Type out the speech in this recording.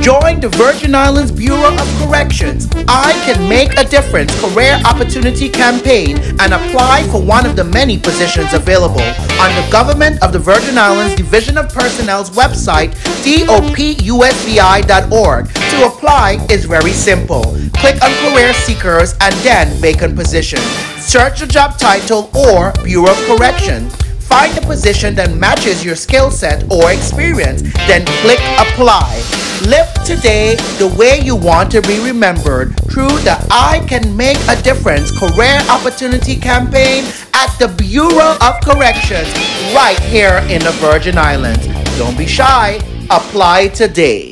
Join the Virgin Islands Bureau of Corrections I Can Make a Difference Career Opportunity Campaign and apply for one of the many positions available on the Government of the Virgin Islands Division of Personnel's website, dopusvi.org. To apply is very simple. Click on Career Seekers and then Vacant Position. Search the job title or Bureau of Correction. Find the position that matches your skill set or experience, then click Apply. Live today the way you want to be remembered through the I Can Make a Difference Career Opportunity Campaign at the Bureau of Corrections right here in the Virgin Islands. Don't be shy. Apply today.